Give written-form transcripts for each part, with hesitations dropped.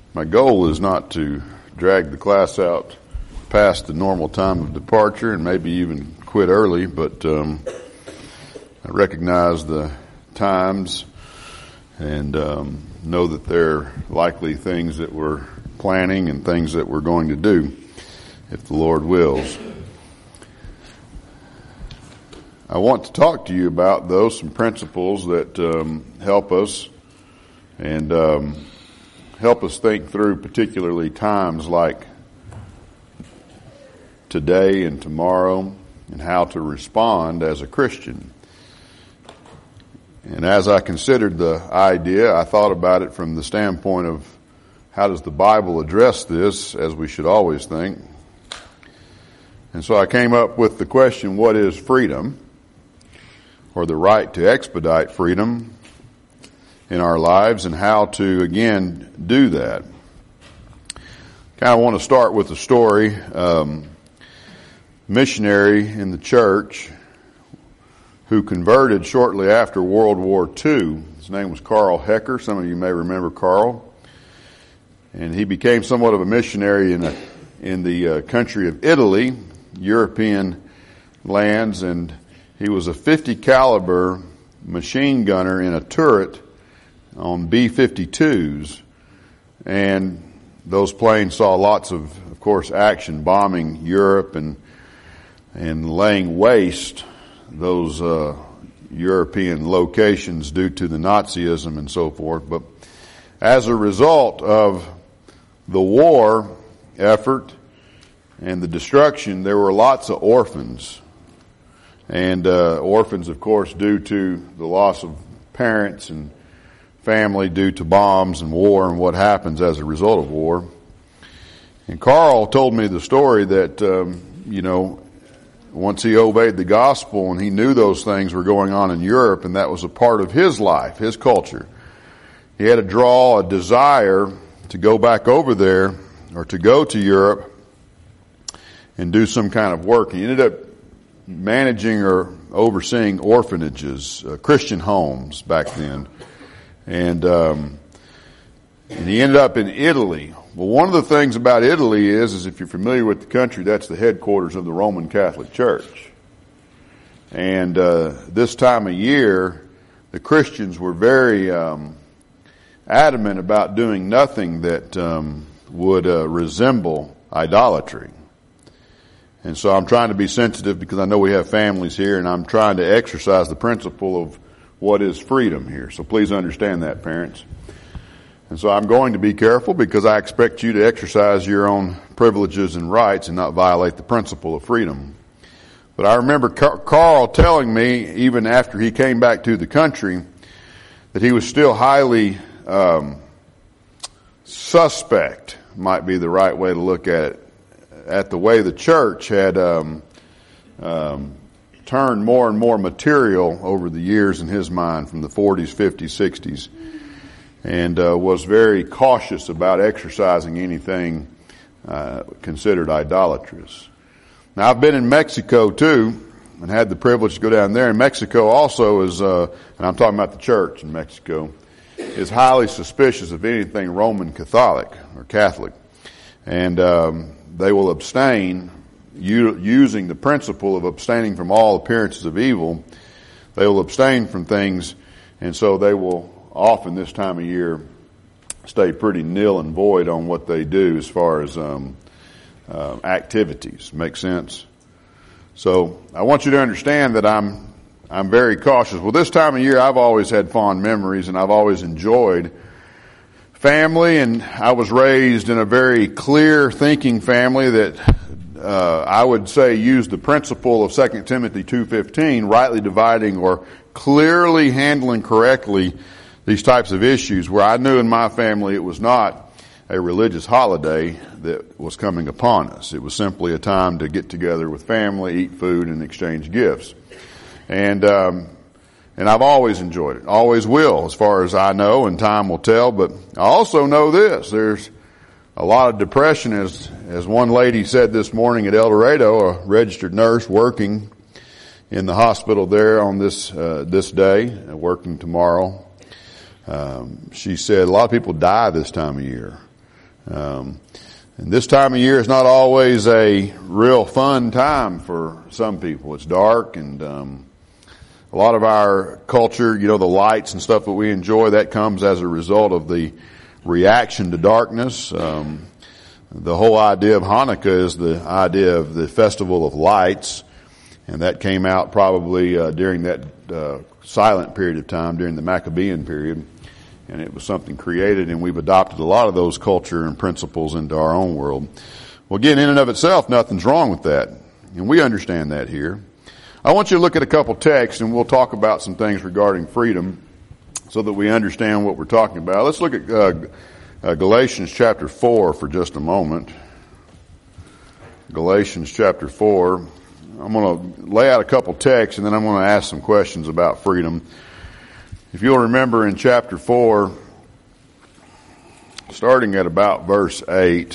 My goal is not to drag the class out past the normal time of departure and maybe even quit early, but I recognize the times and know that there are likely things that we're planning and things that we're going to do if the Lord wills. I want to talk to you about, though, some principles that help us and help us think through particularly times like today and tomorrow and how to respond as a Christian. And as I considered the idea, I thought about it from the standpoint of how does the Bible address this, as we should always think. And so I came up with the question, what is freedom? Or the right to expedite freedom in our lives, and how to, again, do that. Kind of want to start with a story. Missionary in the church who converted shortly after World War II. His name was Carl Hecker. Some of you may remember Carl. And he became somewhat of a missionary in the country of Italy, European lands, and he was a .50 caliber machine gunner in a turret on B-52s. And those planes saw lots of course, action, bombing Europe and laying waste those European locations due to the Nazism and so forth. But as a result of the war effort and the destruction, there were lots of orphans. And orphans, of course, due to the loss of parents and family due to bombs and war and what happens as a result of war. And Carl told me the story that, once he obeyed the gospel and he knew those things were going on in Europe, and that was a part of his life, his culture, he had a desire to go back over there or to go to Europe and do some kind of work. He ended up managing or overseeing orphanages, Christian homes back then. And he ended up in Italy. Well, one of the things about Italy is if you're familiar with the country, that's the headquarters of the Roman Catholic Church. And this time of year, the Christians were very adamant about doing nothing that would resemble idolatry. And so I'm trying to be sensitive because I know we have families here, and I'm trying to exercise the principle of what is freedom here. So please understand that, parents. And so I'm going to be careful because I expect you to exercise your own privileges and rights and not violate the principle of freedom. But I remember Carl telling me, even after he came back to the country, that he was still highly suspect, might be the right way to look at it, at the way the church had turned more and more material over the years in his mind from the 40s, 50s, 60s, and was very cautious about exercising anything considered idolatrous. Now, I've been in Mexico too and had the privilege to go down there. And Mexico also is, and I'm talking about the church in Mexico, is highly suspicious of anything Roman Catholic or Catholic. And they will abstain, using the principle of abstaining from all appearances of evil. They will abstain from things, and so they will often this time of year stay pretty nil and void on what they do as far as activities. Make sense? So I want you to understand that I'm very cautious. Well, this time of year I've always had fond memories, and I've always enjoyed family, and I was raised in a very clear thinking family that I would say used the principle of 2 Timothy 2:15, rightly dividing or clearly handling correctly these types of issues, where I knew in my family it was not a religious holiday that was coming upon us. It was simply a time to get together with family, eat food, and exchange gifts. And I've always enjoyed it. Always will, as far as I know, and time will tell. But I also know this. There's a lot of depression, as one lady said this morning at El Dorado, a registered nurse working in the hospital there on this day, working tomorrow. She said a lot of people die this time of year. And this time of year is not always a real fun time for some people. It's dark, and a lot of our culture, the lights and stuff that we enjoy, that comes as a result of the reaction to darkness. The whole idea of Hanukkah is the idea of the festival of lights, and that came out probably during that silent period of time, during the Maccabean period. And it was something created, and we've adopted a lot of those culture and principles into our own world. Well, again, in and of itself, nothing's wrong with that. And we understand that here. I want you to look at a couple texts, and we'll talk about some things regarding freedom so that we understand what we're talking about. Let's look at Galatians chapter 4 for just a moment. Galatians chapter 4. I'm going to lay out a couple texts, and then I'm going to ask some questions about freedom. If you'll remember in chapter 4, starting at about verse 8,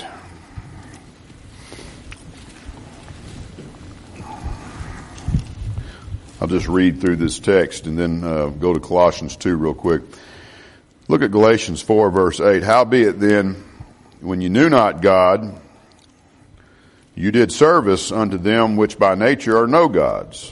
I'll just read through this text and then go to Colossians 2 real quick. Look at Galatians 4 verse 8. Howbeit then, when you knew not God, you did service unto them which by nature are no gods.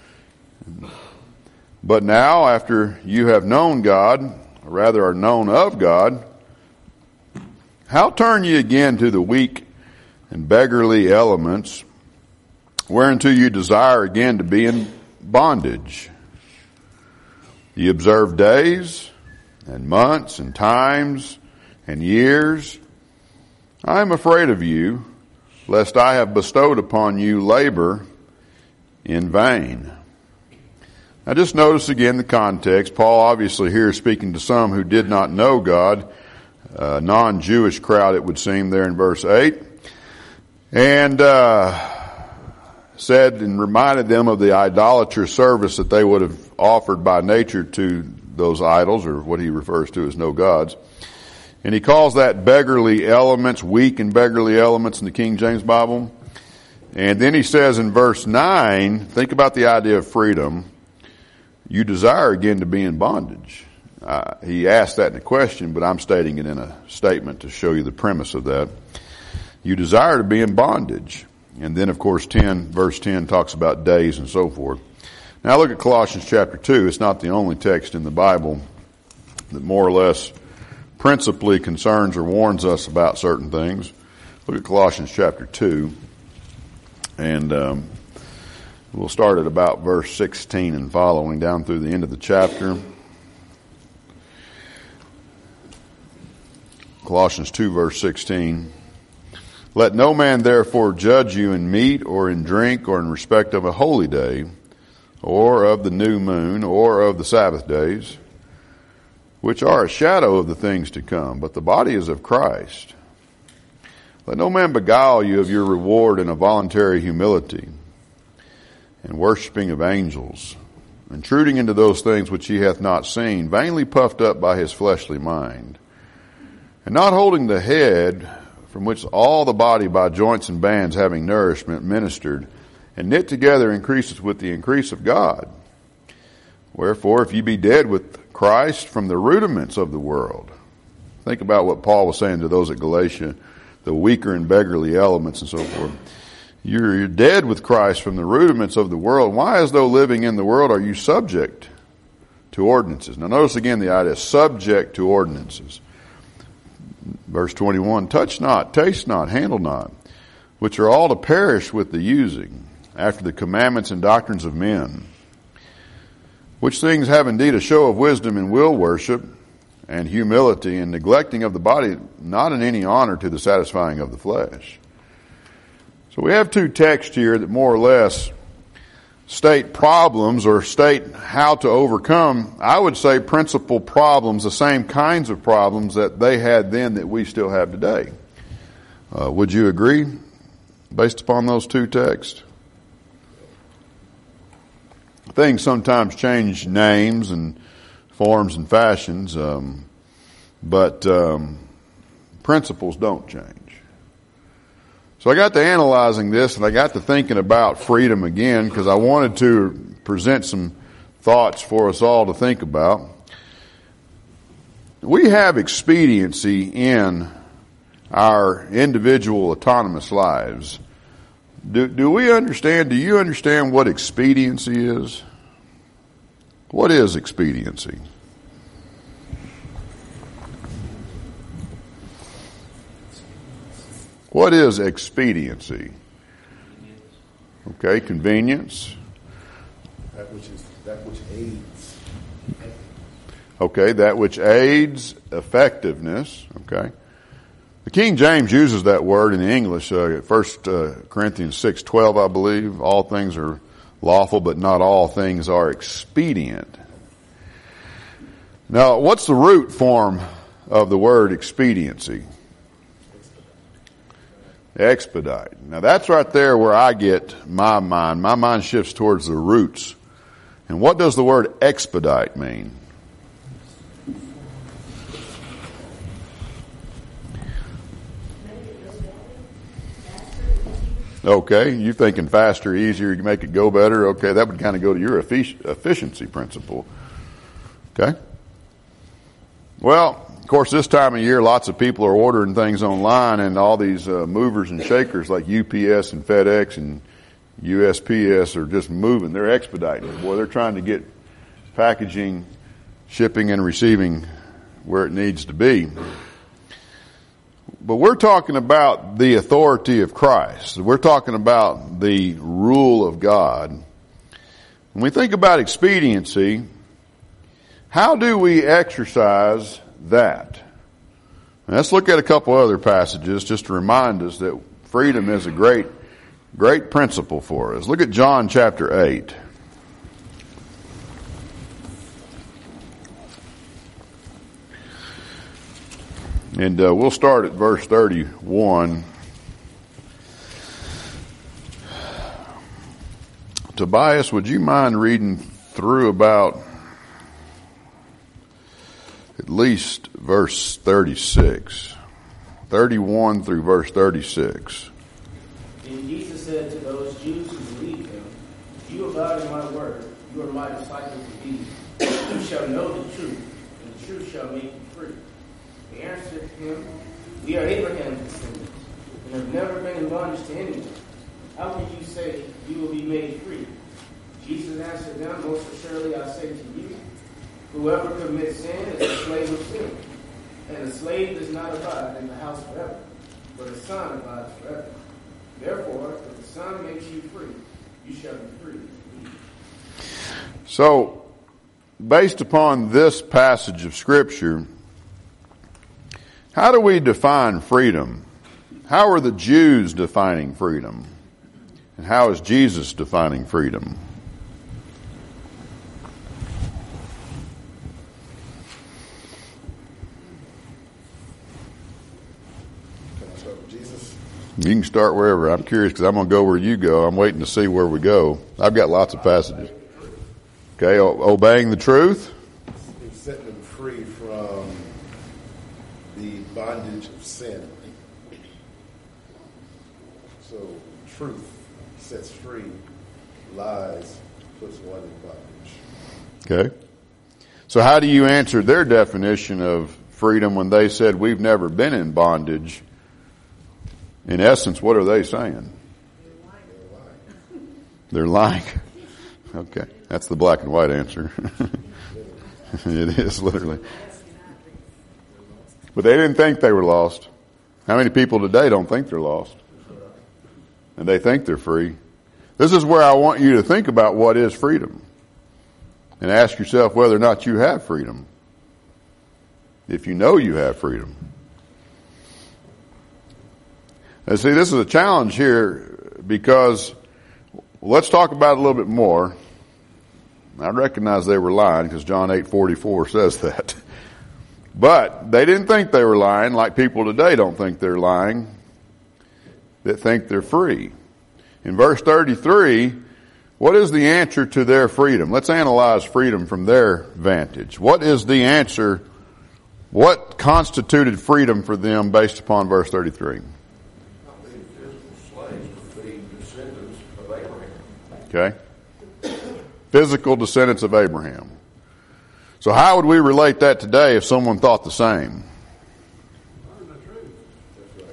But now, after you have known God, or rather are known of God, how turn ye again to the weak and beggarly elements, whereunto you desire again to be in bondage? Ye observe days, and months, and times, and years. I am afraid of you, lest I have bestowed upon you labor in vain. Now just notice again the context. Paul obviously here is speaking to some who did not know God, a non-Jewish crowd it would seem there in verse 8. And said and reminded them of the idolatrous service that they would have offered by nature to those idols, or what he refers to as no gods. And he calls that beggarly elements, weak and beggarly elements in the King James Bible. And then he says in verse 9, think about the idea of freedom. You desire again to be in bondage. He asked that in a question, but I'm stating it in a statement to show you the premise of that. You desire to be in bondage. And then, of course, verse 10 talks about days and so forth. Now look at Colossians chapter 2. It's not the only text in the Bible that more or less principally concerns or warns us about certain things. Look at Colossians chapter 2. And we'll start at about verse 16 and following down through the end of the chapter. Colossians 2 verse 16. Let no man therefore judge you in meat or in drink or in respect of a holy day or of the new moon or of the Sabbath days, which are a shadow of the things to come, but the body is of Christ. Let no man beguile you of your reward in a voluntary humility and worshiping of angels, intruding into those things which he hath not seen, vainly puffed up by his fleshly mind, and not holding the head, from which all the body by joints and bands having nourishment ministered, and knit together increaseth with the increase of God. Wherefore, if ye be dead with Christ from the rudiments of the world, think about what Paul was saying to those at Galatia, the weaker and beggarly elements and so forth. You're dead with Christ from the rudiments of the world. Why, as though living in the world, are you subject to ordinances? Now notice again the idea, subject to ordinances. Verse 21, touch not, taste not, handle not, which are all to perish with the using, after the commandments and doctrines of men. Which things have indeed a show of wisdom in will worship and humility, and neglecting of the body, not in any honor to the satisfying of the flesh. So we have two texts here that more or less state problems or state how to overcome, I would say, principal problems, the same kinds of problems that they had then that we still have today. Would you agree based upon those two texts? Things sometimes change names and forms and fashions, but principles don't change. So I got to analyzing this, and I got to thinking about freedom again, because I wanted to present some thoughts for us all to think about. We have expediency in our individual autonomous lives, do we understand, do you understand what expediency is? What is expediency? What is expediency? Okay, convenience. That which aids. Okay, that which aids effectiveness. Okay. The King James uses that word in the English, 1 Corinthians 6:12, I believe. All things are lawful, but not all things are expedient. Now, what's the root form of the word expediency? Expedite. Now, that's right there where I get my mind. My mind shifts towards the roots. And what does the word expedite mean? Okay, you thinking faster, easier, you make it go better. Okay, that would kind of go to your efficiency principle. Okay? Well, of course, this time of year, lots of people are ordering things online, and all these movers and shakers like UPS and FedEx and USPS are just moving. They're expediting it. Boy, they're trying to get packaging, shipping, and receiving where it needs to be. But we're talking about the authority of Christ. We're talking about the rule of God. When we think about expediency, how do we exercise that? Now, let's look at a couple other passages just to remind us that freedom is a great principle for us. Look at John chapter 8. And we'll start at verse 31. Tobias, would you mind reading through about at least verse 36? 31 through verse 36. And Jesus said to those Jews who believed him, "If you abide in my word, you are my disciples indeed. You shall know the truth, and the truth shall make you free." They answered him, "We are Abraham's descendants, and have never been in bondage to anyone. How can you say you will be made free?" Jesus answered them, "Most assuredly I say to you, whoever commits sin is a slave of sin. And a slave does not abide in the house forever, but a son abides forever. Therefore, if the Son makes you free, you shall be free indeed." So, based upon this passage of Scripture, how do we define freedom? How are the Jews defining freedom? And how is Jesus defining freedom? Can I start with Jesus? You can start wherever. I'm curious because I'm going to go where you go. I'm waiting to see where we go. I've got lots of passages. Okay, obeying the truth. He's setting them free from the bondage of sin. So truth sets free, lies puts one in bondage. Okay. So how do you answer their definition of freedom when they said we've never been in bondage? In essence, what are they saying? They're lying. Okay. That's the black and white answer. It is, literally. But they didn't think they were lost. How many people today don't think they're lost? And they think they're free. This is where I want you to think about what is freedom. And ask yourself whether or not you have freedom. If you know you have freedom. And see, this is a challenge here because let's talk about it a little bit more. I recognize they were lying because John 8:44 says that. But they didn't think they were lying like people today don't think they're lying. That think they're free. In verse 33, what is the answer to their freedom? Let's analyze freedom from their vantage. What is the answer? What constituted freedom for them based upon verse 33? Okay. Physical descendants of Abraham. So how would we relate that today if someone thought the same?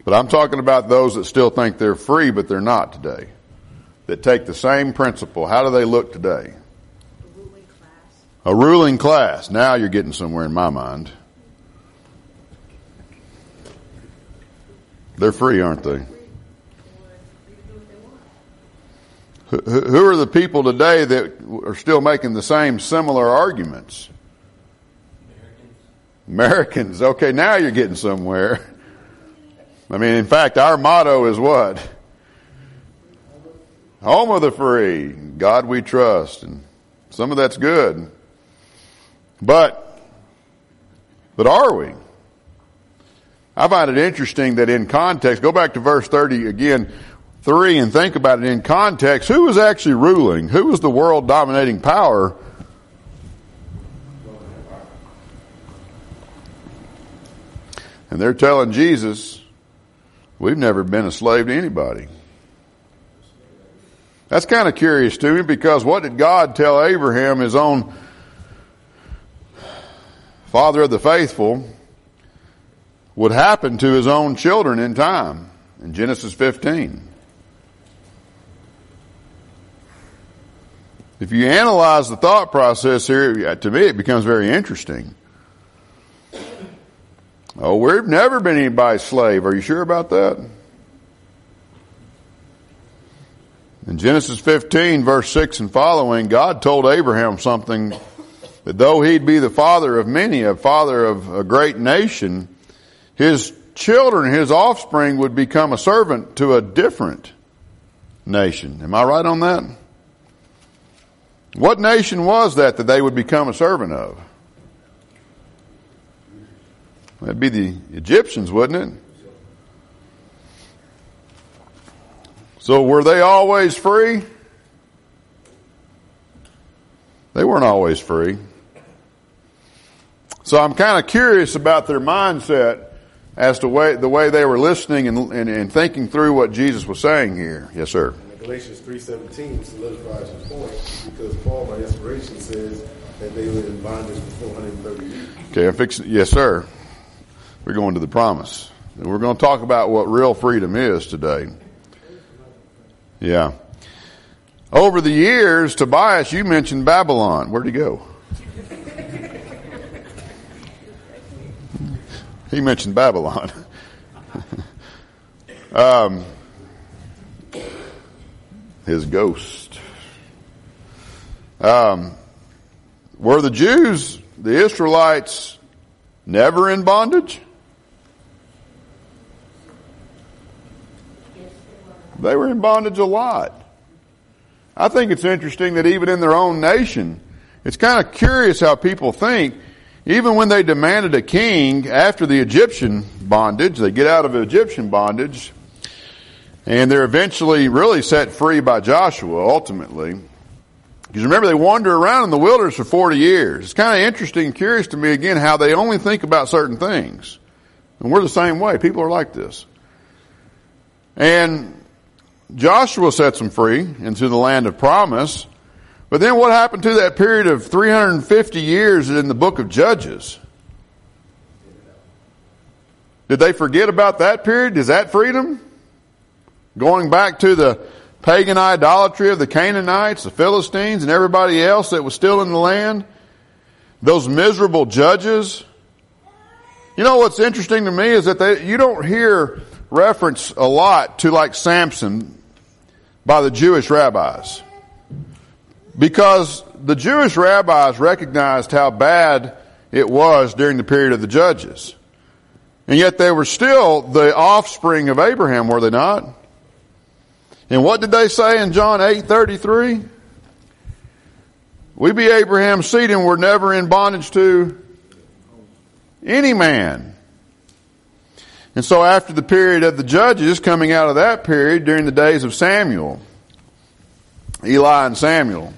But I'm talking about those that still think they're free, but they're not today. That take the same principle. How do they look today? A ruling class. A ruling class. Now you're getting somewhere in my mind. They're free, aren't they? Who are the people today that are still making the same similar arguments? Americans. Okay, now you're getting somewhere. I mean, in fact, our motto is what? Home of the free. God we trust. And some of that's good. But are we? I find it interesting that in context, go back to verse 30 again, 3, and think about it in context. Who was actually ruling? Who was the world dominating power? And they're telling Jesus, we've never been a slave to anybody. That's kind of curious to me, because what did God tell Abraham, his own father of the faithful, would happen to his own children in time? In Genesis 15. If you analyze the thought process here, to me it becomes very interesting. Oh, we've never been anybody's slave. Are you sure about that? In Genesis 15, verse 6 and following, God told Abraham something, that though he'd be the father of many, a father of a great nation, his children, his offspring, would become a servant to a different nation. Am I right on that? What nation was that they would become a servant of? That'd be the Egyptians, wouldn't it? So were they always free? They weren't always free. So I'm kind of curious about their mindset as to the way they were listening and thinking through what Jesus was saying here. Yes, sir. And Galatians 3:17 solidifies his point, because Paul, by inspiration, says that they were in bondage for 430 years. Okay, I'm fixing. Yes, sir. We're going to the promise. And we're going to talk about what real freedom is today. Yeah. Over the years, Tobias, you mentioned Babylon. Where'd he go? He mentioned Babylon. His ghost. Were the Jews, the Israelites, never in bondage? They were in bondage a lot. I think it's interesting that even in their own nation, it's kind of curious how people think. Even when they demanded a king after the Egyptian bondage, they get out of Egyptian bondage, and they're eventually really set free by Joshua, ultimately. Because remember, they wander around in the wilderness for 40 years. It's kind of interesting and curious to me, again, how they only think about certain things. And we're the same way. People are like this. And Joshua sets them free into the land of promise. But then what happened to that period of 350 years in the book of Judges? Did they forget about that period? Is that freedom? Going back to the pagan idolatry of the Canaanites, the Philistines, and everybody else that was still in the land? Those miserable judges? You know what's interesting to me is that you don't hear reference a lot to like Samson by the Jewish rabbis. Because the Jewish rabbis recognized how bad it was during the period of the judges. And yet they were still the offspring of Abraham, were they not? And what did they say in John 8:33? We be Abraham's seed and we're never in bondage to any man. And so after the period of the judges, coming out of that period during the days of Samuel, Eli and Samuel,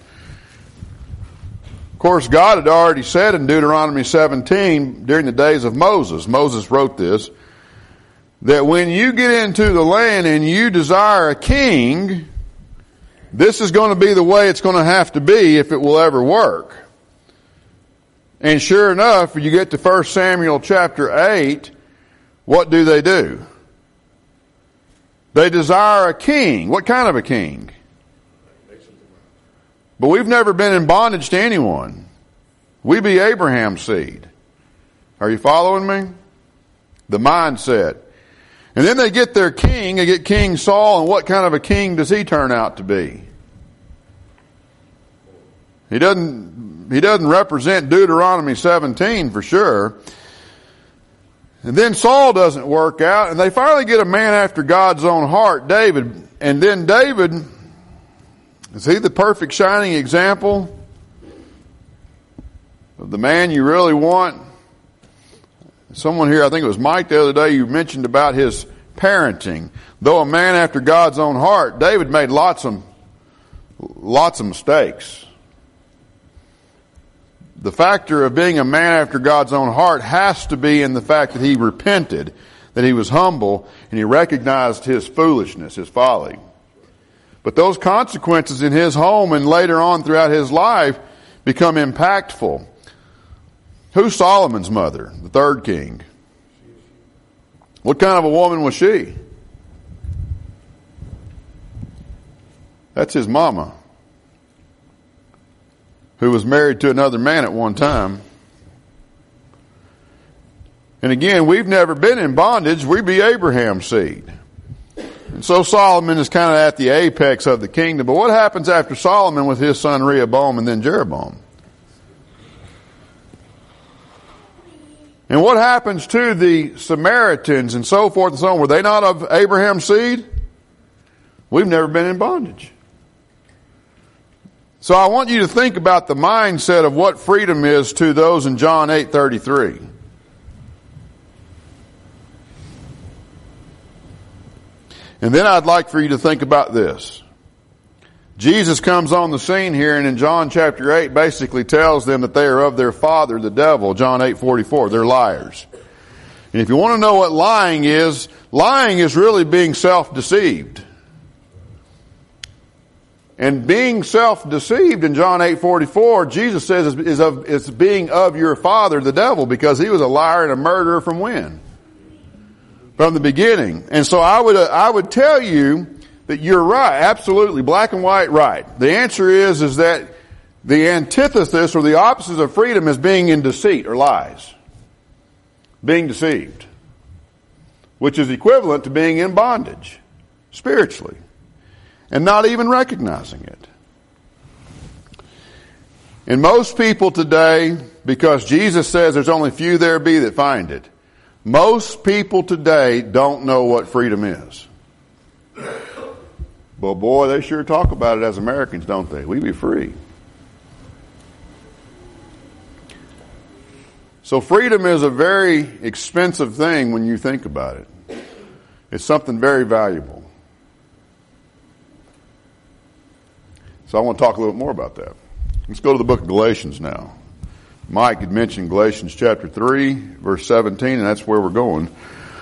of course, God had already said in Deuteronomy 17, during the days of Moses wrote this, that when you get into the land and you desire a king, this is going to be the way it's going to have to be if it will ever work. And sure enough, you get to 1 Samuel chapter 8, what do? They desire a king. What kind of a king? But we've never been in bondage to anyone. We be Abraham's seed. Are you following me? The mindset. And then they get their king, they get King Saul, and what kind of a king does he turn out to be? He doesn't represent Deuteronomy 17 for sure. And then Saul doesn't work out, and they finally get a man after God's own heart, David. And then David, is he the perfect shining example of the man you really want? Someone here, I think it was Mike the other day, you mentioned about his parenting. Though a man after God's own heart, David made lots of mistakes. The factor of being a man after God's own heart has to be in the fact that he repented, that he was humble, and he recognized his foolishness, his folly. But those consequences in his home and later on throughout his life become impactful. Who's Solomon's mother, the third king? What kind of a woman was she? That's his mama, who was married to another man at one time. And again, we've never been in bondage. We be Abraham's seed. And so Solomon is kind of at the apex of the kingdom. But what happens after Solomon with his son Rehoboam and then Jeroboam? And what happens to the Samaritans and so forth and so on? Were they not of Abraham's seed? We've never been in bondage. So I want you to think about the mindset of what freedom is to those in John 8:33. And then I'd like for you to think about this. Jesus comes on the scene here, and in John chapter 8 basically tells them that they are of their father, the devil. John 8:44. They're liars. And if you want to know what lying is really being self-deceived. And being self-deceived in John 8:44, Jesus says is being of your father, the devil, because he was a liar and a murderer from when? From the beginning. And so I would tell you that you're right, absolutely, black and white right. The answer is that the antithesis or the opposite of freedom is being in deceit or lies. Being deceived. Which is equivalent to being in bondage, spiritually. And not even recognizing it. And most people today, because Jesus says there's only few there be that find it, most people today don't know what freedom is. But boy, they sure talk about it as Americans, don't they? We be free. So freedom is a very expensive thing when you think about it. It's something very valuable. So I want to talk a little more about that. Let's go to the book of Galatians now. Mike had mentioned Galatians chapter 3, verse 17, and that's where we're going.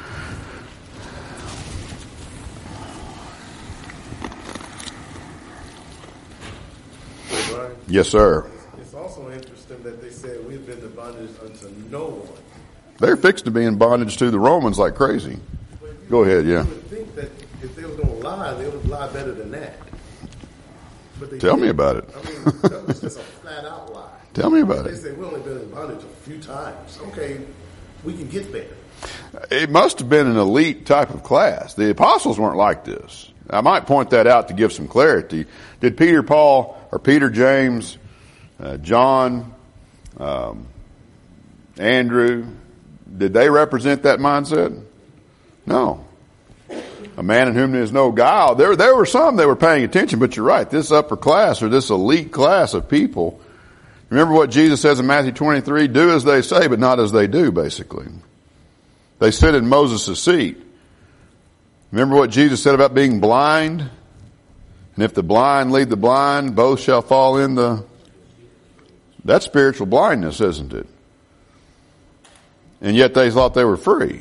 Brian, Yes, sir. it's also interesting that they said we've been in bondage unto no one. They're fixed to be in bondage to the Romans like crazy. Go ahead, yeah. You would think that if they were going to lie, they would lie better than that. But they Tell me didn't. about it. I mean, that was just a flat out lie. Tell me about They it. say we've only been in bondage a few times. Okay, we can get there. It must have been an elite type of class. The apostles weren't like this. I might point that out to give some clarity. Did Peter, James, John, Andrew, did they represent that mindset? No. A man in whom there is no guile. There were some that were paying attention, but you're right. This upper class or this elite class of people, remember what Jesus says in Matthew 23, do as they say, but not as they do, basically. They sit in Moses' seat. Remember what Jesus said about being blind? And if the blind lead the blind, both shall fall in the... That's spiritual blindness, isn't it? And yet they thought they were free.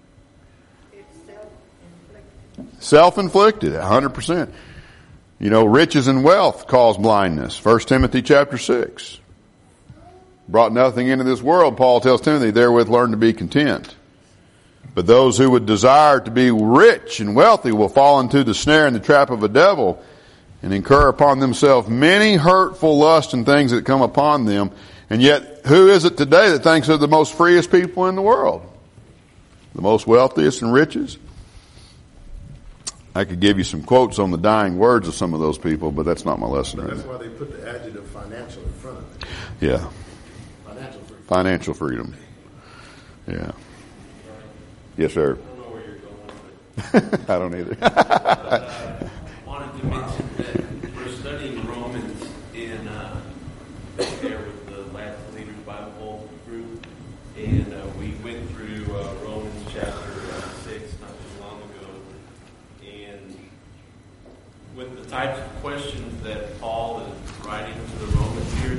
Self-inflicted, 100%. You know, riches and wealth cause blindness. 1 Timothy chapter 6. Brought nothing into this world, Paul tells Timothy, therewith learn to be content. But those who would desire to be rich and wealthy will fall into the snare and the trap of a devil and incur upon themselves many hurtful lusts and things that come upon them. And yet, who is it today that thinks they're the most freest people in the world? The most wealthiest and richest? I could give you some quotes on the dying words of some of those people, but that's not my lesson. But that's why they put the adjective financial in front of it. Yeah. Financial freedom. Financial freedom. Yeah. Yes, sir. I don't know where you're going with it. I don't either. I wanted to mention that we're studying Romans in there with the Last Leaders Bible group, and we went through Romans chapter 6 not too long ago, and with the types of questions that Paul is writing to the Romans here,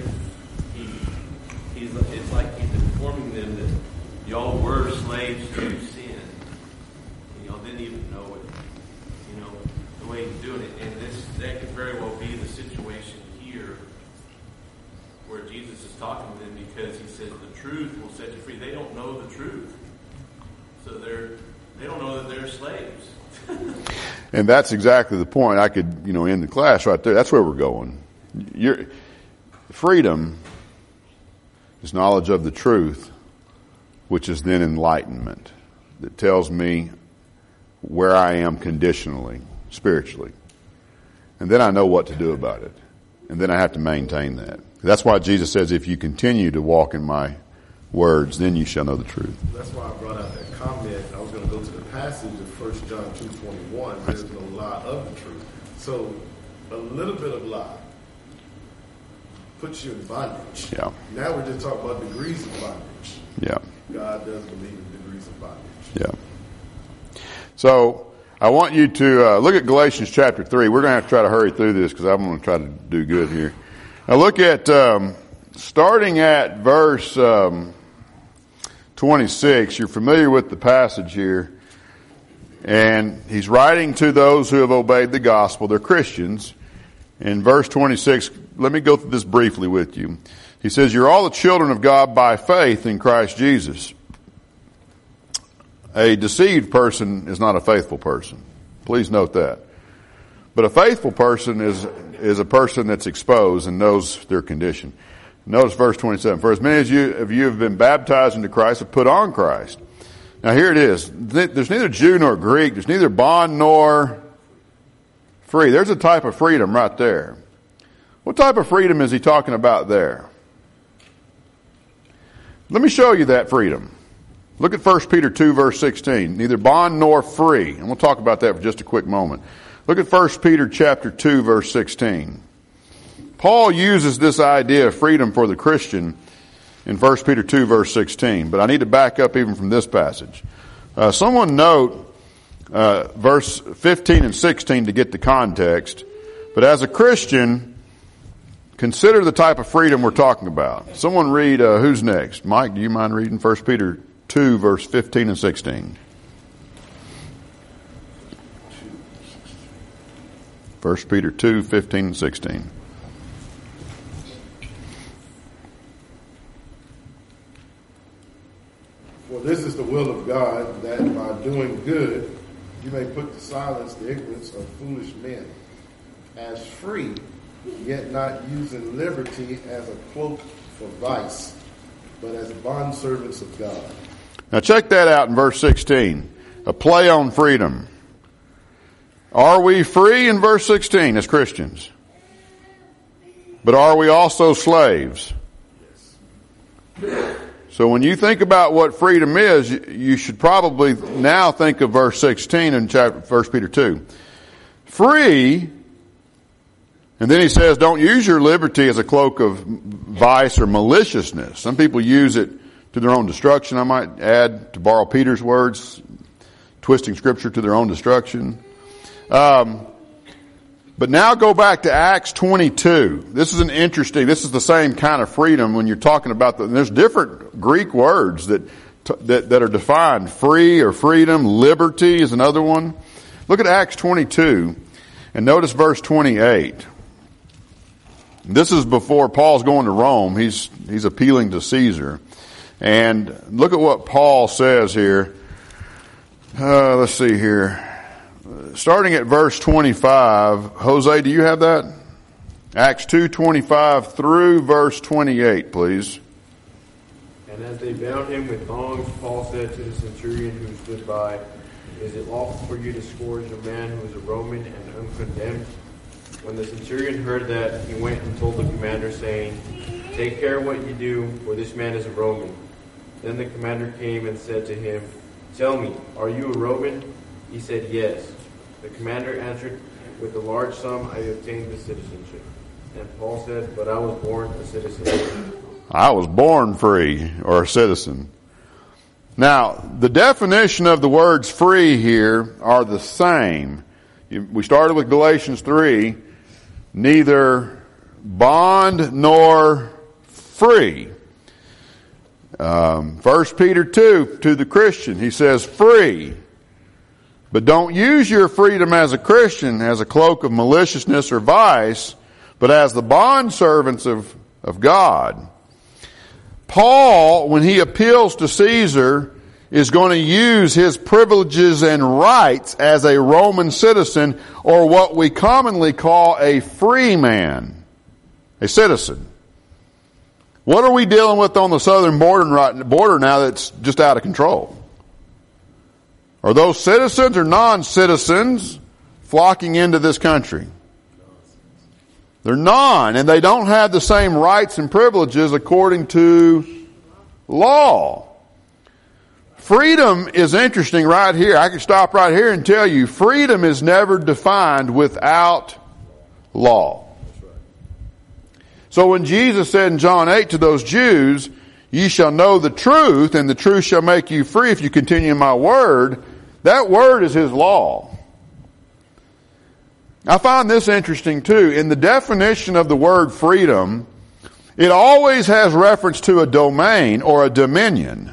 it's like he's informing them that y'all were slaves to sin. And y'all didn't even know it, the way he's doing it. And that could very well be the situation here where Jesus is talking to them, because he says the truth will set you free. They don't know the truth. So they don't know that they're slaves. And that's exactly the point. I could, end the class right there. That's where we're going. Freedom is knowledge of the truth, which is then enlightenment, that tells me where I am conditionally, spiritually. And then I know what to do about it. And then I have to maintain that. That's why Jesus says, if you continue to walk in my words, then you shall know the truth. That's why I brought out that comment. I was going to go to the passage of 1 John 2:21. There's no lie of the truth. So a little bit of lie puts you in bondage. Yeah. Now we're just talking about degrees of bondage. Yeah. God does believe in degrees of bondage. Yeah. So I want you to look at Galatians chapter 3. We're going to have to try to hurry through this because I'm going to try to do good here. Now look at starting at verse 26. You're familiar with the passage here. And he's writing to those who have obeyed the gospel. They're Christians. In verse 26, let me go through this briefly with you. He says, you're all the children of God by faith in Christ Jesus. A deceived person is not a faithful person. Please note that. But a faithful person is a person that's exposed and knows their condition. Notice verse 27. For as many of you have been baptized into Christ, have put on Christ. Now here it is. There's neither Jew nor Greek. There's neither bond nor free. There's a type of freedom right there. What type of freedom is he talking about there? Let me show you that freedom. Look at 1 Peter 2 verse 16. Neither bond nor free. And we'll talk about that for just a quick moment. Look at 1 Peter chapter 2 verse 16. Paul uses this idea of freedom for the Christian in 1 Peter 2 verse 16. But I need to back up even from this passage. Someone note verse 15 and 16 to get the context. But as a Christian, consider the type of freedom we're talking about. Someone read, who's next? Mike, do you mind reading 1 Peter 2 verse 15 and 16? 1 Peter 2, 15 and 16. For this is the will of God, that by doing good you may put to silence the ignorance of foolish men, as free, yet not using liberty as a cloak for vice, but as bondservants of God. Now check that out in verse 16. A play on freedom. Are we free in verse 16 as Christians? But are we also slaves? So when you think about what freedom is, you should probably now think of verse 16 in 1 Peter 2. Free, and then he says, don't use your liberty as a cloak of vice or maliciousness. Some people use it to their own destruction. I might add, to borrow Peter's words, twisting scripture to their own destruction. But now go back to Acts 22. This is this is the same kind of freedom when you're talking about there's different Greek words that are defined. Free or freedom, liberty is another one. Look at Acts 22 and notice verse 28. This is before Paul's going to Rome. He's appealing to Caesar. And look at what Paul says here. Let's see here. Starting at verse 25. Jose, do you have that? Acts 2:25 through verse 28, please. And as they bound him with thongs, Paul said to the centurion who stood by, "Is it lawful for you to scourge a man who is a Roman and uncondemned?" When the centurion heard that, he went and told the commander, saying, "Take care what you do, for this man is a Roman." Then the commander came and said to him, "Tell me, are you a Roman?" He said, "Yes." The commander answered, "With a large sum I obtained the citizenship." And Paul said, "But I was born a citizen." I was born free, or a citizen. Now, the definition of the words free here are the same. We started with Galatians 3, neither bond nor free. 1 Peter 2, to the Christian, he says free. But don't use your freedom as a Christian as a cloak of maliciousness or vice, but as the bondservants of God. Paul, when he appeals to Caesar, is going to use his privileges and rights as a Roman citizen, or what we commonly call a free man, a citizen. What are we dealing with on the southern border now that's just out of control? Are those citizens or non-citizens flocking into this country? They're non, and they don't have the same rights and privileges according to law. Freedom is interesting right here. I can stop right here and tell you, freedom is never defined without law. So when Jesus said in John 8 to those Jews, "Ye shall know the truth, and the truth shall make you free if you continue in my word," that word is his law. I find this interesting too. In the definition of the word freedom, it always has reference to a domain or a dominion.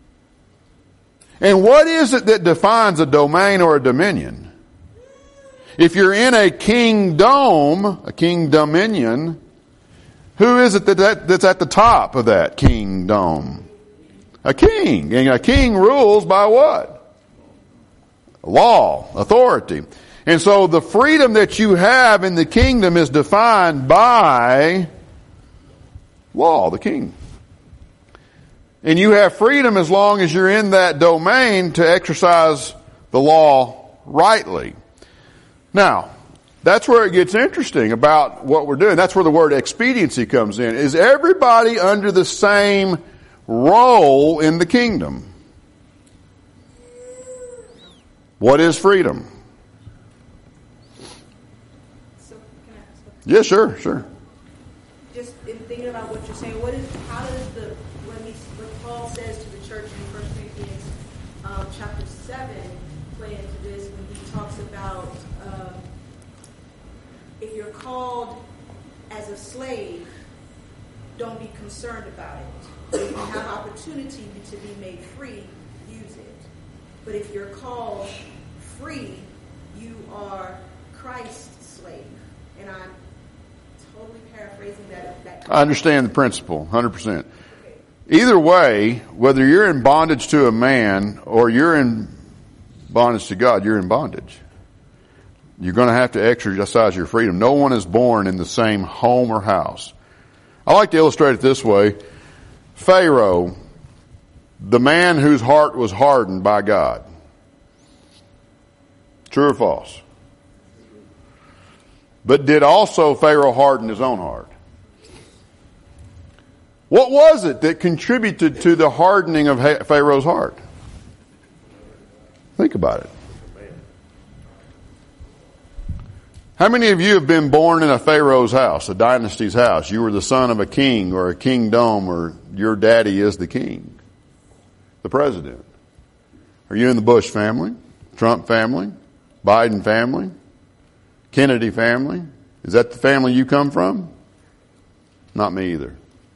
And what is it that defines a domain or a dominion? If you're in a kingdom, a kingdominion, who is it that's at the top of that kingdom? A king. And a king rules by what? Law, authority. And so the freedom that you have in the kingdom is defined by law, the king. And you have freedom as long as you're in that domain to exercise the law rightly. Now, that's where it gets interesting about what we're doing. That's where the word expediency comes in. Is everybody under the same role in the kingdom? What is freedom? So, can I ask a question? Yeah, sure. Just in thinking about what you're saying, when Paul says to the church in 1 Corinthians chapter 7, play into this, when he talks about if you're called as a slave, don't be concerned about it. If you have opportunity to be made free, use it. But if you're called free, you are Christ's slave. And I'm totally paraphrasing that. I understand the principle, 100%. Either way, whether you're in bondage to a man or you're in bondage to God, you're in bondage. You're going to have to exercise your freedom. No one is born in the same home or house. I like to illustrate it this way. Pharaoh, the man whose heart was hardened by God. True or false? But did also Pharaoh harden his own heart? What was it that contributed to the hardening of Pharaoh's heart? Think about it. How many of you have been born in a Pharaoh's house, a dynasty's house? You were the son of a king or a kingdom, or your daddy is the king, the president. Are you in the Bush family, Trump family, Biden family, Kennedy family? Is that the family you come from? Not me either.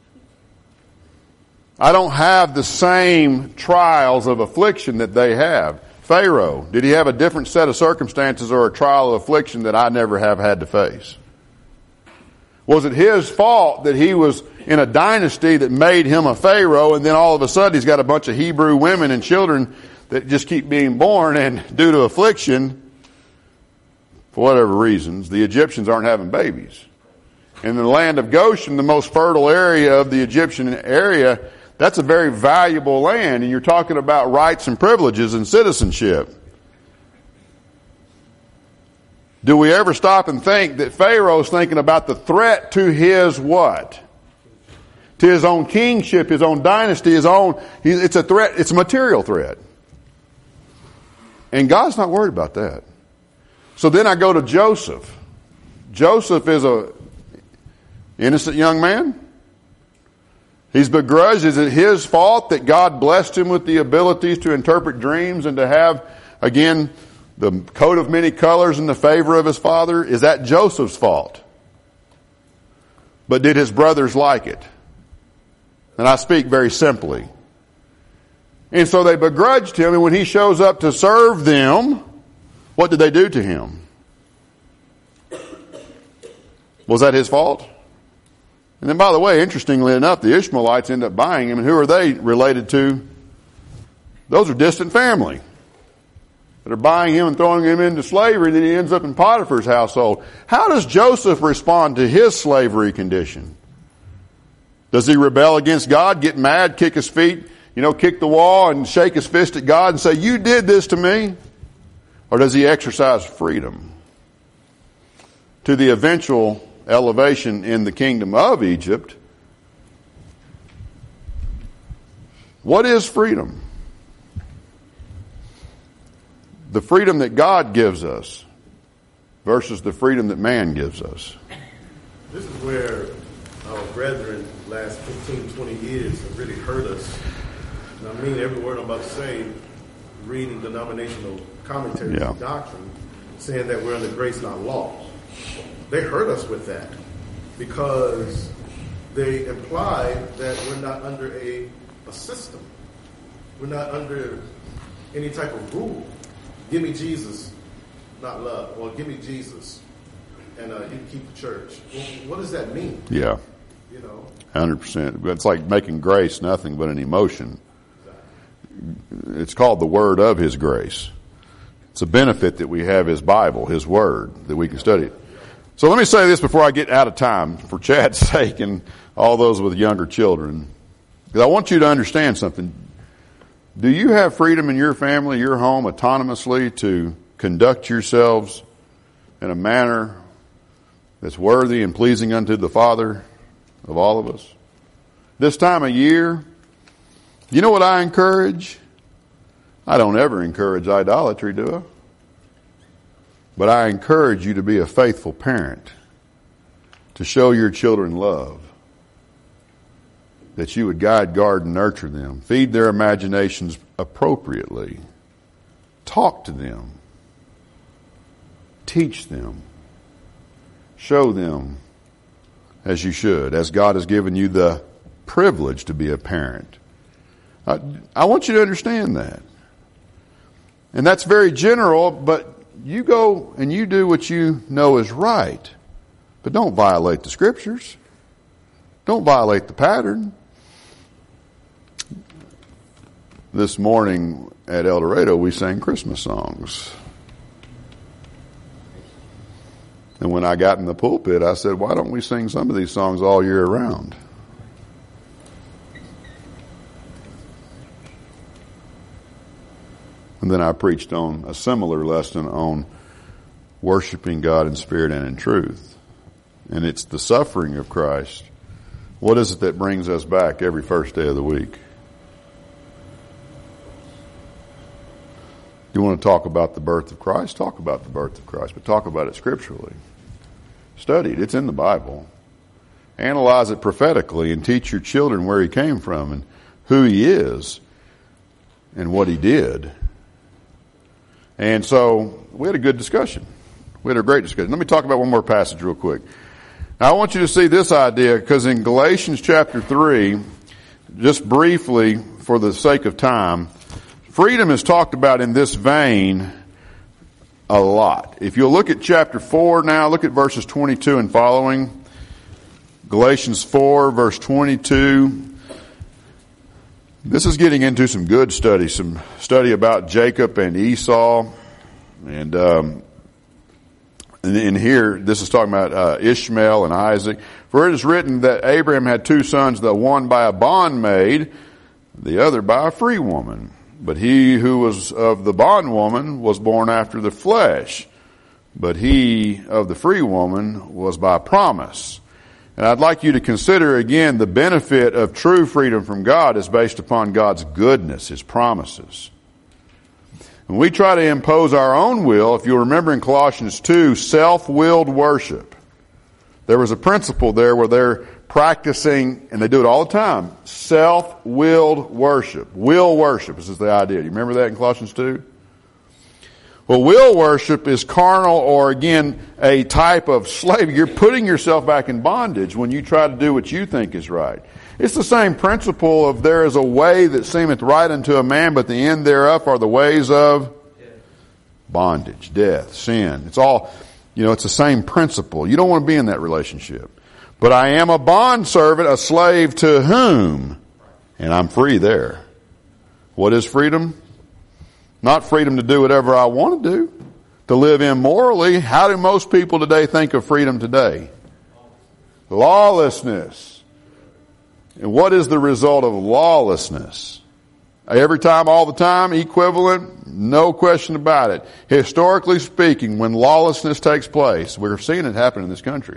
I don't have the same trials of affliction that they have. Pharaoh, did he have a different set of circumstances or a trial of affliction that I never have had to face? Was it his fault that he was in a dynasty that made him a Pharaoh, and then all of a sudden he's got a bunch of Hebrew women and children that just keep being born, and due to affliction, for whatever reasons, the Egyptians aren't having babies. In the land of Goshen, the most fertile area of the Egyptian area, that's a very valuable land, and you're talking about rights and privileges and citizenship. Do we ever stop and think that Pharaoh's thinking about the threat to his what? To his own kingship, his own dynasty, it's a threat, it's a material threat. And God's not worried about that. So then I go to Joseph. Joseph is a innocent young man. He's begrudged. Is it his fault that God blessed him with the abilities to interpret dreams and to have, again, the coat of many colors in the favor of his father? Is that Joseph's fault? But did his brothers like it? And I speak very simply. And so they begrudged him, and when he shows up to serve them, what did they do to him? Was that his fault? And then, by the way, interestingly enough, the Ishmaelites end up buying him, and who are they related to? Those are distant family that are buying him and throwing him into slavery, and then he ends up in Potiphar's household. How does Joseph respond to his slavery condition? Does he rebel against God, get mad, kick his feet, kick the wall and shake his fist at God and say, "You did this to me"? Or does he exercise freedom to the eventual elevation in the kingdom of Egypt? What is freedom? The freedom that God gives us versus the freedom that man gives us. This is where our brethren last 15, 20 years have really hurt us. And I mean every word I'm about to say, reading denominational commentaries and doctrine, saying that we're under grace, not law. They hurt us with that because they imply that we're not under a system. We're not under any type of rule. Give me Jesus, not love. Or give me Jesus, and you can keep the church. Well, what does that mean? Yeah. 100%. It's like making grace nothing but an emotion. Exactly. It's called the word of his grace. It's a benefit that we have his Bible, his word, that we can study it. So let me say this before I get out of time, for Chad's sake and all those with younger children. Because I want you to understand something. Do you have freedom in your family, your home, autonomously to conduct yourselves in a manner that's worthy and pleasing unto the Father of all of us? This time of year, you know what I encourage? I don't ever encourage idolatry, do I? But I encourage you to be a faithful parent, to show your children love, that you would guide, guard, and nurture them, feed their imaginations appropriately, talk to them, teach them, show them as you should, as God has given you the privilege to be a parent. I want you to understand that. And that's very general, but you go and you do what you know is right. But don't violate the scriptures. Don't violate the pattern. This morning at El Dorado, we sang Christmas songs. And when I got in the pulpit, I said, why don't we sing some of these songs all year round? And then I preached on a similar lesson on worshiping God in spirit and in truth. And it's the suffering of Christ. What is it that brings us back every first day of the week? You want to talk about the birth of Christ? Talk about the birth of Christ, but talk about it scripturally. Study it. It's in the Bible. Analyze it prophetically and teach your children where he came from and who he is and what he did. And so we had a good discussion. We had a great discussion. Let me talk about one more passage real quick. Now I want you to see this idea, because in Galatians chapter 3, just briefly for the sake of time, freedom is talked about in this vein a lot. If you'll look at chapter 4 now, look at verses 22 and following. Galatians 4 verse 22. This is getting into some good study, some study about Jacob and Esau. And in here, this is talking about Ishmael and Isaac. For it is written that Abraham had two sons, the one by a bondmaid, the other by a free woman. But he who was of the bondwoman was born after the flesh, but he of the free woman was by promise. And I'd like you to consider again the benefit of true freedom from God is based upon God's goodness, His promises. When we try to impose our own will, if you'll remember in Colossians 2, self-willed worship. There was a principle there where they're practicing, and they do it all the time, self-willed worship. Will worship is the idea. Do you remember that in Colossians 2? Well, will worship is carnal, or again, a type of slavery. You're putting yourself back in bondage when you try to do what you think is right. It's the same principle of there is a way that seemeth right unto a man, but the end thereof are the ways of bondage, death, sin. It's all, it's the same principle. You don't want to be in that relationship. But I am a bondservant, a slave to whom? And I'm free there. What is freedom? Not freedom to do whatever I want to do, to live immorally. How do most people today think of freedom today? Lawlessness. And what is the result of lawlessness? Every time, all the time, equivalent, no question about it. Historically speaking, when lawlessness takes place, we're seeing it happen in this country.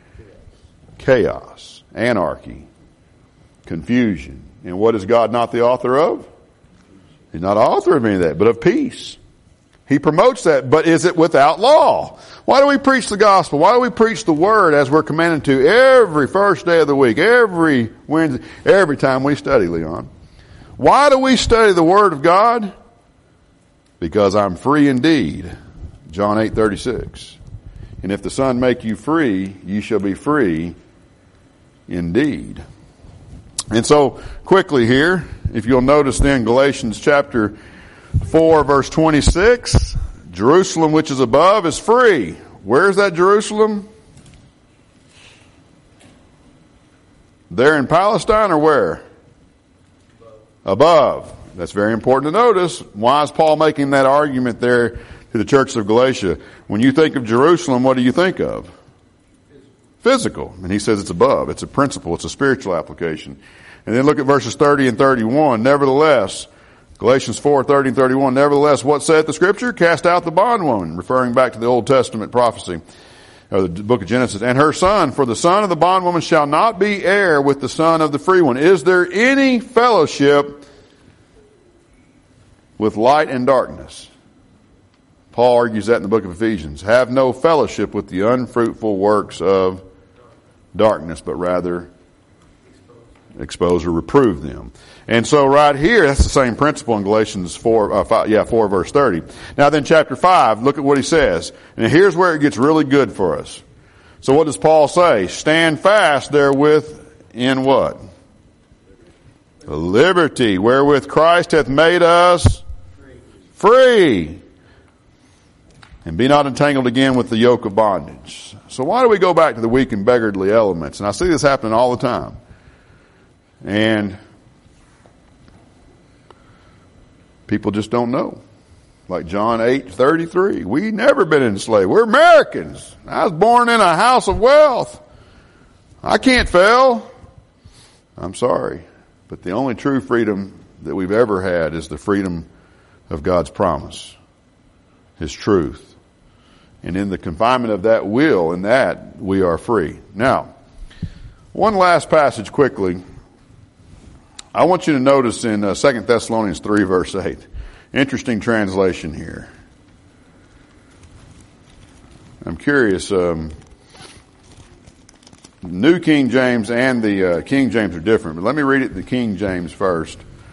Chaos, anarchy, confusion. And what is God not the author of? He's not the author of any of that, but of peace. He promotes that, but is it without law? Why do we preach the gospel? Why do we preach the word as we're commanded to every first day of the week, every Wednesday, every time we study, Leon? Why do we study the word of God? Because I'm free indeed. John 8:36. And if the Son make you free, you shall be free indeed. And so, quickly here, if you'll notice then, Galatians chapter 4, verse 26, Jerusalem which is above is free. Where's that Jerusalem? There in Palestine or where? Above. That's very important to notice. Why is Paul making that argument there to the church of Galatia? When you think of Jerusalem, what do you think of? Physical. And he says it's above. It's a principle. It's a spiritual application. And then look at verses 30 and 31. Nevertheless, Galatians 4, 30 and 31. Nevertheless, what saith the Scripture? Cast out the bondwoman, referring back to the Old Testament prophecy, or the book of Genesis. And her son, for the son of the bondwoman shall not be heir with the son of the free one. Is there any fellowship with light and darkness? Paul argues that in the book of Ephesians. Have no fellowship with the unfruitful works of darkness, but rather expose or reprove them. And so right here, that's the same principle in Galatians 4 verse 30. Now then chapter 5, look at what he says. And here's where it gets really good for us. So what does Paul say? Stand fast therewith in what? The liberty wherewith Christ hath made us free. And be not entangled again with the yoke of bondage. So why do we go back to the weak and beggarly elements? And I see this happening all the time. And people just don't know. Like John 8:33. We never been enslaved. We're Americans. I was born in a house of wealth. I can't fail. I'm sorry. But the only true freedom that we've ever had is the freedom of God's promise. His truth. And in the confinement of that will, in that, we are free. Now, one last passage quickly. I want you to notice in 2 Thessalonians 3, verse 8. Interesting translation here. I'm curious. New King James and the King James are different, but let me read it in the King James first.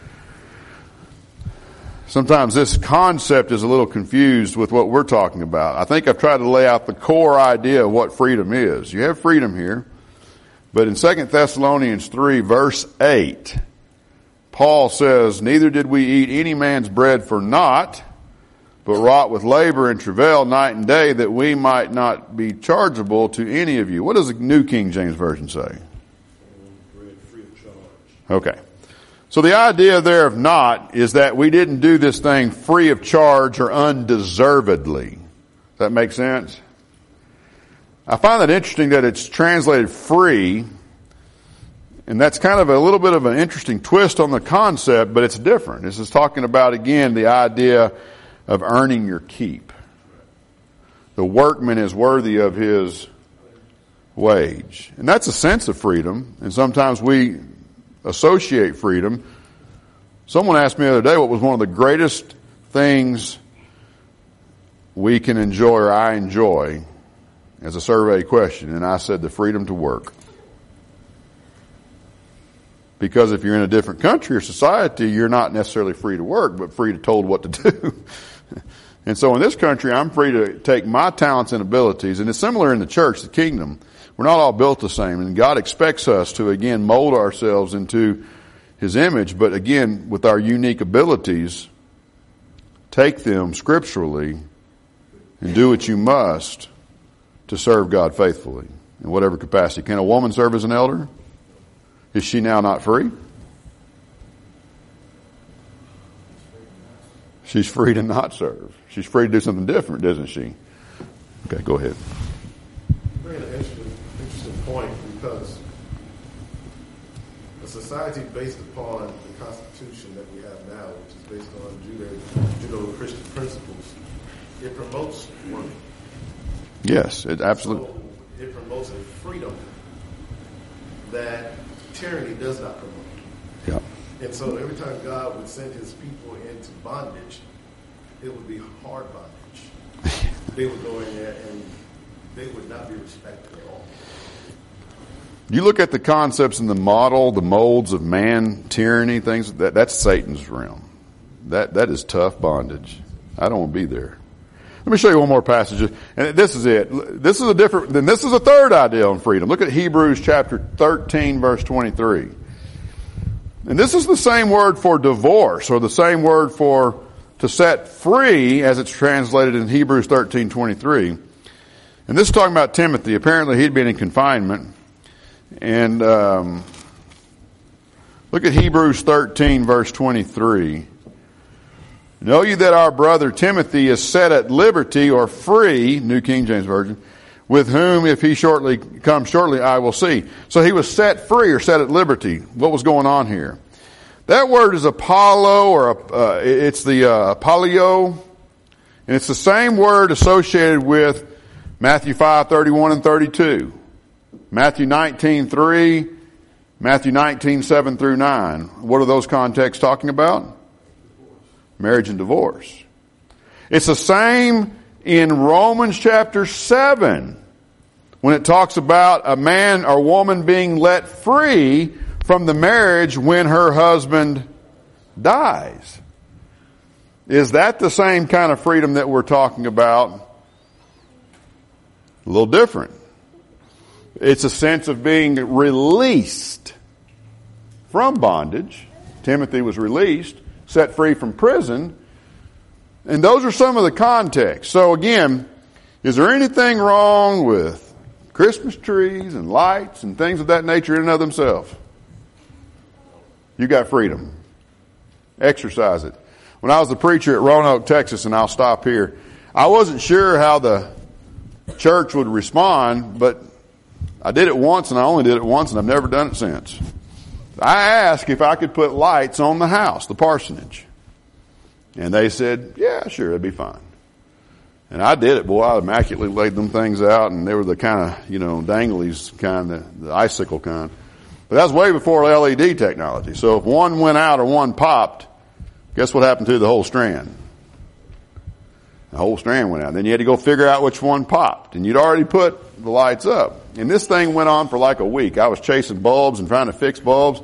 Sometimes this concept is a little confused with what we're talking about. I think I've tried to lay out the core idea of what freedom is. You have freedom here, but in 2 Thessalonians 3, verse 8, Paul says, neither did we eat any man's bread for naught, but wrought with labor and travail night and day, that we might not be chargeable to any of you. What does the New King James Version say? Bread free of charge. Okay. So the idea there of not is that we didn't do this thing free of charge or undeservedly. Does that make sense? I find that interesting that it's translated free, and that's kind of a little bit of an interesting twist on the concept, but it's different. This is talking about, again, the idea of earning your keep. The workman is worthy of his wage. And that's a sense of freedom, and sometimes we associate freedom. Someone asked me the other day what was one of the greatest things we can enjoy or I enjoy as a survey question, and I said the freedom to work. Because if you're in a different country or society, you're not necessarily free to work, but free to told what to do. And so in this country, I'm free to take my talents and abilities, and it's similar in the church, the kingdom. We're not all built the same, and God expects us to, again, mold ourselves into His image, but again, with our unique abilities, take them scripturally and do what you must to serve God faithfully in whatever capacity. Can a woman serve as an elder? Is she now not free? She's free to not serve. She's free to do something different, isn't she? Okay, go ahead. Very interesting point, because a society based upon the Constitution that we have now, which is based on Judeo-Christian principles, it promotes work. Yes, it absolutely. So it promotes a freedom that tyranny does not promote. Yeah. And so every time God would send His people into bondage, it would be hard bondage. They would go in there and they would not be respected at all. You look at the concepts in the model, the molds of man, tyranny, things that's Satan's realm. That is tough bondage. I don't want to be there. Let me show you one more passage, and this is it. This is a third idea on freedom. Look at Hebrews chapter 13, verse 23. And this is the same word for divorce, or the same word for to set free, as it's translated in Hebrews 13:23. And this is talking about Timothy. Apparently he'd been in confinement. And look at Hebrews 13, verse 23. Know ye that our brother Timothy is set at liberty, or free, New King James Version, with whom if he comes shortly I will see. So he was set free or set at liberty. What was going on here? That word is Apollo, or it's the Apollio, and it's the same word associated with Matthew 5:31 and 32, Matthew 19:3, Matthew 19:7 through 9. What are those contexts talking about? Marriage and divorce. It's the same in Romans chapter 7 when it talks about a man or woman being let free from the marriage when her husband dies. Is that the same kind of freedom that we're talking about? A little different. It's a sense of being released from bondage. Timothy was released, set free from prison. And those are some of the contexts. So again, is there anything wrong with Christmas trees and lights and things of that nature in and of themselves? You got freedom. Exercise it. When I was the preacher at Roanoke, Texas, and I'll stop here, I wasn't sure how the church would respond, but I did it once, and I only did it once, and I've never done it since. I asked if I could put lights on the house, the parsonage. And they said, yeah, sure, that'd be fine. And I did it, boy. I immaculately laid them things out, and they were the kind of, danglies kind, the icicle kind. But that was way before LED technology. So if one went out or one popped, guess what happened to the whole strand? The whole strand went out. Then you had to go figure out which one popped. And you'd already put the lights up. And this thing went on for like a week. I was chasing bulbs and trying to fix bulbs.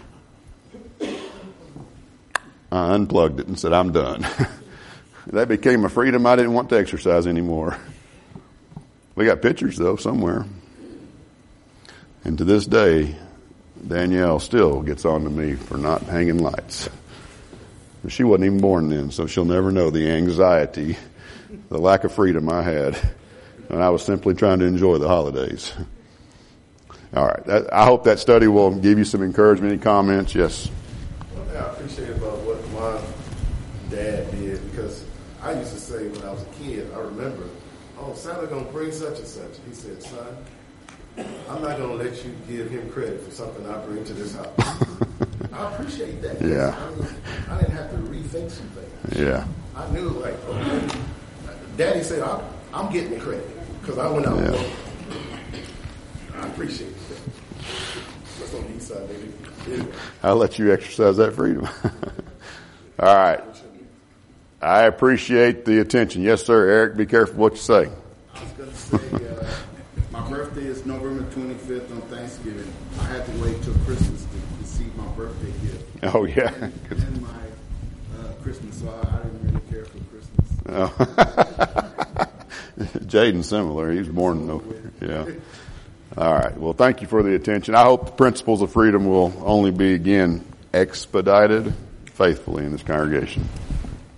I unplugged it and said, I'm done. That became a freedom I didn't want to exercise anymore. We got pictures, though, somewhere. And to this day, Danielle still gets on to me for not hanging lights. But she wasn't even born then, so she'll never know the anxiety, the lack of freedom I had. And I was simply trying to enjoy the holidays. All right. I hope that study will give you some encouragement. Any comments? Yes. Yeah, I appreciate about what my dad did, because I used to say when I was a kid, I remember, oh, Santa gonna bring such and such. He said, son, I'm not gonna let you give him credit for something I bring to this house. I appreciate that. Yeah. I didn't have to rethink some things. Yeah. I knew, like, okay, Daddy said, I'm getting the credit because I went out. Yeah. I appreciate it. That's on the east side, baby. Anyway. I'll let you exercise that freedom. All right. I appreciate the attention. Yes, sir. Eric, be careful what you say. I was going to say, my birthday is November 25th on Thanksgiving. I had to wait till Christmas to receive my birthday gift. Oh, yeah. And my Christmas, so I didn't really care for Christmas. Oh. Jaden's similar. He was born in yeah. All right. Well, thank you for the attention. I hope the principles of freedom will only be, again, expedited faithfully in this congregation.